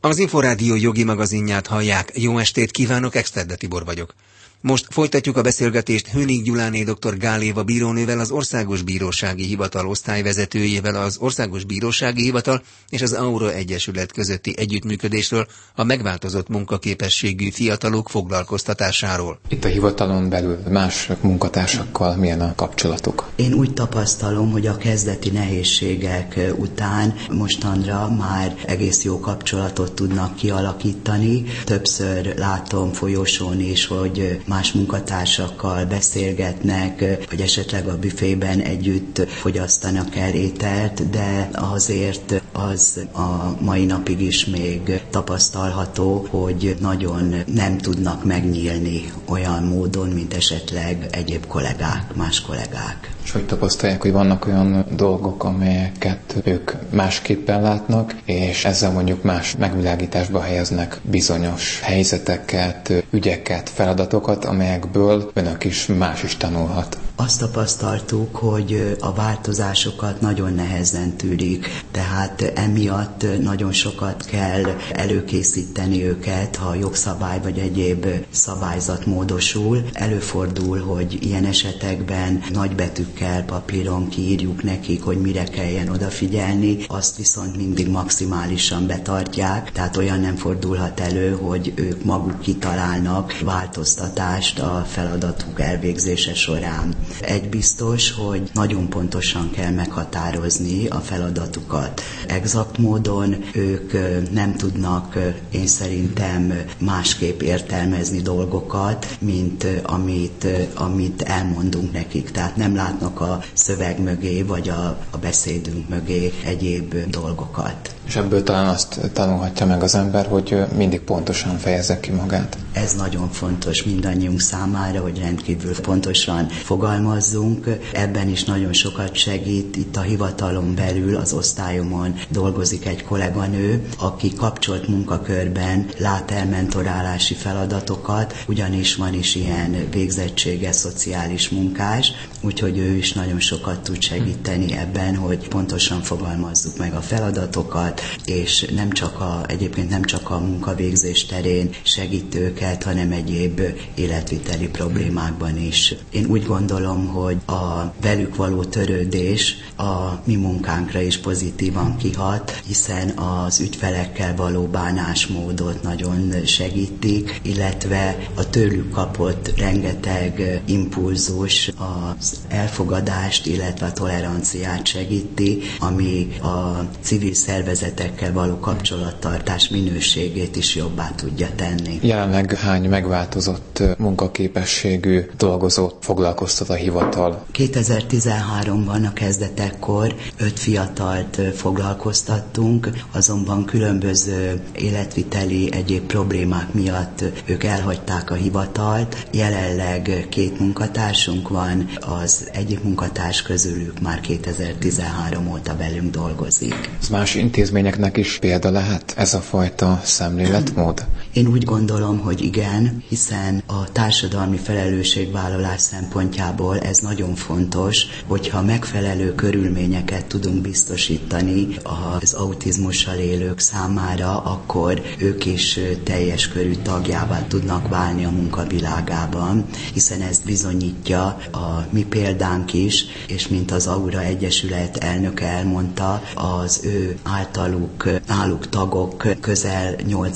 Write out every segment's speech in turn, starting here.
Az Inforádió jogi magazinját hallják. Jó estét kívánok, Exterde Tibor vagyok. Most folytatjuk a beszélgetést Hönig Gyuláné dr. Gál Éva bírónővel, az Országos Bírósági Hivatal osztályvezetőjével, az Országos Bírósági Hivatal és az Aura Egyesület közötti együttműködésről, a megváltozott munkaképességű fiatalok foglalkoztatásáról. Itt a hivatalon belül más munkatársakkal milyen a kapcsolatuk? Én úgy tapasztalom, hogy a kezdeti nehézségek után mostanra már egész jó kapcsolatot tudnak kialakítani. Többször látom folyosón is, hogy más munkatársakkal beszélgetnek, vagy esetleg a büfében együtt fogyasztanak el ételt, de azért az a mai napig is még tapasztalható, hogy nagyon nem tudnak megnyílni olyan módon, mint esetleg egyéb kollégák, más kollégák. És hogy tapasztalják, hogy vannak olyan dolgok, amelyeket ők másképpen látnak, és ezzel mondjuk más megvilágításba helyeznek bizonyos helyzeteket, ügyeket, feladatokat, amelyekből önök is más is tanulhat. Azt tapasztaltuk, hogy a változásokat nagyon nehezen tűrik, tehát emiatt nagyon sokat kell előkészíteni őket, ha jogszabály vagy egyéb szabályzat módosul. Előfordul, hogy ilyen esetekben nagybetűkkel papíron kiírjuk nekik, hogy mire kelljen odafigyelni, azt viszont mindig maximálisan betartják, tehát olyan nem fordulhat elő, hogy ők maguk kitalálnak változtatást a feladatuk elvégzése során. Egy biztos, hogy nagyon pontosan kell meghatározni a feladatukat. Exakt módon ők nem tudnak, én szerintem másképp értelmezni dolgokat, mint amit elmondunk nekik. Tehát nem látnak a szöveg mögé, vagy a beszédünk mögé egyéb dolgokat. És ebből talán azt tanulhatja meg az ember, hogy mindig pontosan fejezze ki magát. Ez nagyon fontos mindannyiunk számára, hogy rendkívül pontosan fogalmazzunk. Ebben is nagyon sokat segít. Itt a hivatalon belül, az osztályomon dolgozik egy kolléganő, aki kapcsolt munkakörben lát el mentorálási feladatokat, ugyanis van is ilyen végzettsége, szociális munkás, úgyhogy ő is nagyon sokat tud segíteni ebben, hogy pontosan fogalmazzuk meg a feladatokat, és egyébként nem csak a munkavégzés terén segít őket, hanem egyéb életviteli problémákban is. Én úgy gondolom, hogy a velük való törődés a mi munkánkra is pozitívan kihat, hiszen az ügyfelekkel való bánásmódot nagyon segítik, illetve a tőlük kapott rengeteg impulzus az elfogadást, illetve a toleranciát segíti, ami a civil szervezetekkel való kapcsolattartás minőségét is jobbá tudja tenni. Jelenleg hány megváltozott munkaképességű dolgozót foglalkoztat a hivatal? 2013-ban a kezdetekkor 5 fiatalt foglalkoztattunk, azonban különböző életviteli egyéb problémák miatt ők elhagyták a hivatalt. Jelenleg 2 munkatársunk van, az egyik munkatárs közülük már 2013 óta velünk dolgozik. Ez más intézményeknek is példa lehet ez a fajta szemléletmód? Én úgy gondolom, hogy igen, hiszen a társadalmi felelősségvállalás szempontjából ez nagyon fontos, hogyha megfelelő körülményeket tudunk biztosítani az autizmussal élők számára, akkor ők is teljes körű tagjává tudnak válni a munkavilágában, hiszen ezt bizonyítja a mi példánk is, és mint az Aura Egyesület elnöke elmondta, az ő náluk tagok közel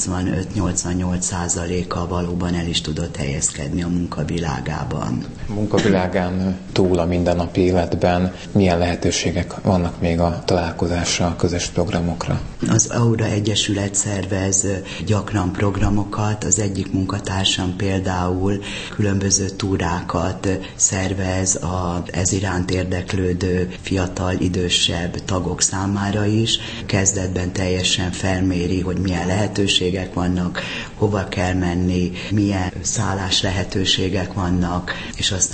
85-88%-a valóban el is tudott helyezkedni a munkavilágában. A munkavilágán túl a mindennapi életben milyen lehetőségek vannak még a találkozásra, a közös programokra? Az Aura Egyesület szervez gyakran programokat, az egyik munkatársam például különböző túrákat szervez ez iránt érdeklődő fiatal, idősebb tagok számára is. Kezdetben teljesen felméri, hogy milyen lehetőségek vannak, hova kell menni, milyen szállás lehetőségek vannak, és aztán végig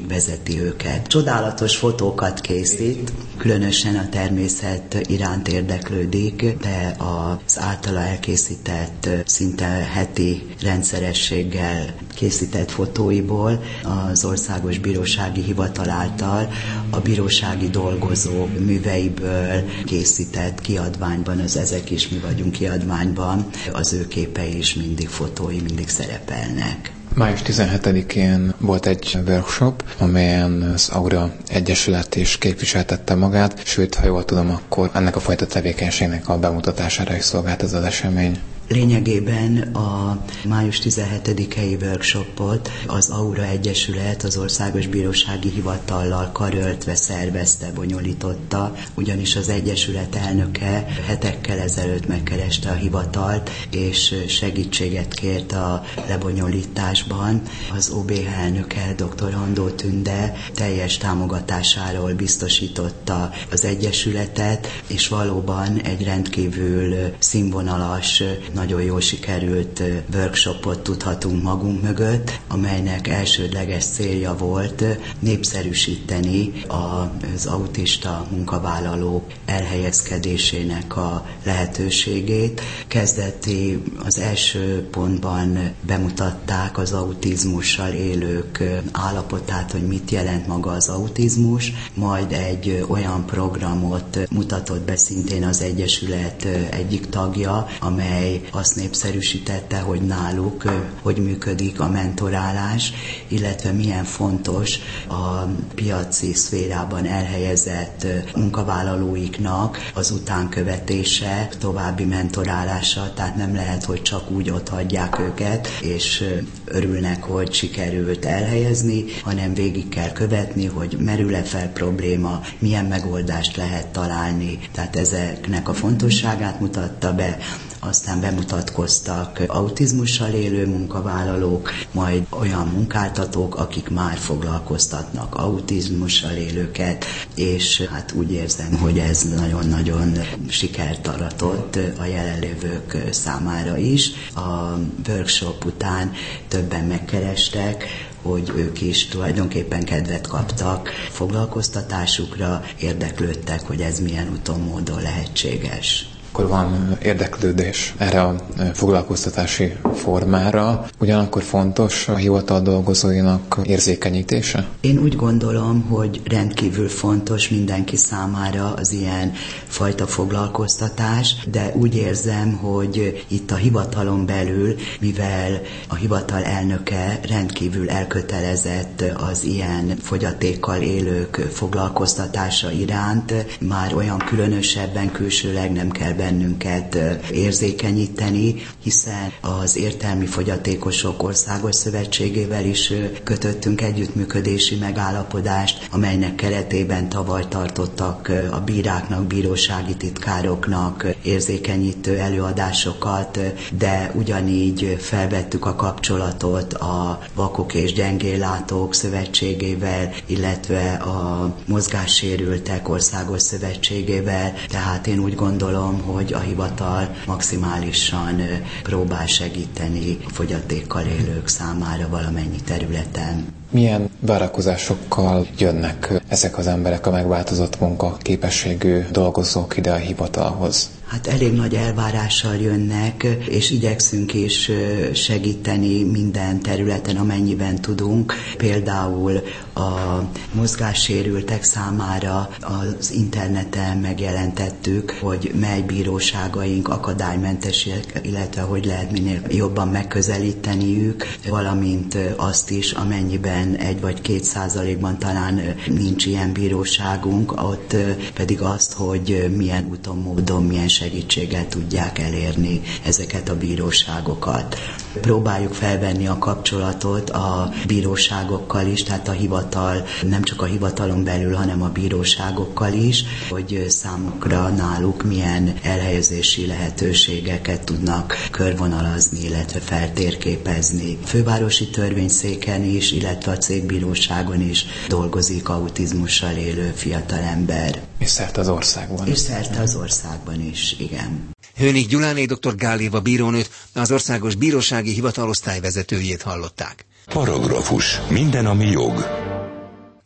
vezeti őket. Csodálatos fotókat készít, különösen a természet iránt érdeklődik, de az általa elkészített, szinte heti rendszerességgel készített fotóiból az Országos Bírósági Hivatal által a bírósági dolgozók műveiből készített kiadványban, az Ezek is mi vagyunk kiadványban, az ő képei is mindig, fotói mindig szerepelnek. Május 17-én volt egy workshop, amelyen az Aura Egyesület is képviseltette magát, sőt, ha jól tudom, akkor ennek a fajta tevékenységnek a bemutatására is szolgált ez az esemény. Lényegében a május 17-i workshopot az Aura Egyesület az Országos Bírósági Hivatallal karöltve szervezte, bonyolította, ugyanis az Egyesület elnöke hetekkel ezelőtt megkereste a hivatalt, és segítséget kért a lebonyolításban. Az OBH elnöke, dr. Andó Tünde teljes támogatásáról biztosította az Egyesületet, és valóban egy rendkívül színvonalas, nagyon jól sikerült workshopot tudhatunk magunk mögött, amelynek elsődleges célja volt népszerűsíteni az autista munkavállalók elhelyezkedésének a lehetőségét. Kezdeti az első pontban bemutatták az autizmussal élők állapotát, hogy mit jelent maga az autizmus, majd egy olyan programot mutatott be szintén az Egyesület egyik tagja, amely azt népszerűsítette, hogy náluk hogy működik a mentorálás, illetve milyen fontos a piaci szférában elhelyezett munkavállalóiknak az utánkövetése, további mentorálása, tehát nem lehet, hogy csak úgy ott hagyják őket, és örülnek, hogy sikerült elhelyezni, hanem végig kell követni, hogy merül-e fel probléma, milyen megoldást lehet találni. Tehát ezeknek a fontosságát mutatta be. Aztán bemutatkoztak autizmussal élő munkavállalók, majd olyan munkáltatók, akik már foglalkoztatnak autizmussal élőket, és hát úgy érzem, hogy ez nagyon-nagyon sikert aratott a jelenlévők számára is. A workshop után többen megkerestek, hogy ők is tulajdonképpen kedvet kaptak foglalkoztatásukra, érdeklődtek, hogy ez milyen úton, módon lehetséges. Akkor van érdeklődés erre a foglalkoztatási formára, ugyanakkor fontos a hivatal dolgozóinak érzékenyítése? Én úgy gondolom, hogy rendkívül fontos mindenki számára az ilyen fajta foglalkoztatás, de úgy érzem, hogy itt a hivatalon belül, mivel a hivatal elnöke rendkívül elkötelezett az ilyen fogyatékkal élők foglalkoztatása iránt, már olyan különösebben külsőleg nem kell bennünket érzékenyíteni, hiszen az Értelmi Fogyatékosok Országos Szövetségével is kötöttünk együttműködési megállapodást, amelynek keretében tavaly tartottak a bíráknak, bírósági titkároknak érzékenyítő előadásokat, de ugyanígy felvettük a kapcsolatot a Vakok és Gyengéllátók Szövetségével, illetve a Mozgássérültek Országos Szövetségével, tehát én úgy gondolom, hogy a hivatal maximálisan próbál segíteni a fogyatékkal élők számára valamennyi területen. Milyen várakozásokkal jönnek ezek az emberek, a megváltozott munkaképességű dolgozók ide a hivatalhoz? Hát elég nagy elvárással jönnek, és igyekszünk is segíteni minden területen, amennyiben tudunk. Például a mozgássérültek számára az interneten megjelentettük, hogy mely bíróságaink akadálymentesek, illetve hogy lehet minél jobban megközelíteniük, valamint azt is, amennyiben 1 vagy 2% talán nincs ilyen bíróságunk, ott pedig azt, hogy milyen úton, módon, milyen segítséggel tudják elérni ezeket a bíróságokat. Próbáljuk felvenni a kapcsolatot a bíróságokkal is, tehát a hivatal, nem csak a hivatalon belül, hanem a bíróságokkal is, hogy számukra náluk milyen elhelyezési lehetőségeket tudnak körvonalazni, illetve feltérképezni. Fővárosi törvényszéken is, illetve a cégbíróságon is dolgozik autizmussal élő fiatalember. És szerte az országban. És szerte az országban is, igen. Hönig Gyuláné dr. Gál Éva bírónőt, az Országos Bírósági Hivatal osztályvezetőjét hallották. Paragrafus. Minden, ami jog.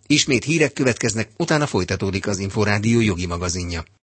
Ismét hírek következnek, utána folytatódik az Inforádió jogi magazinja.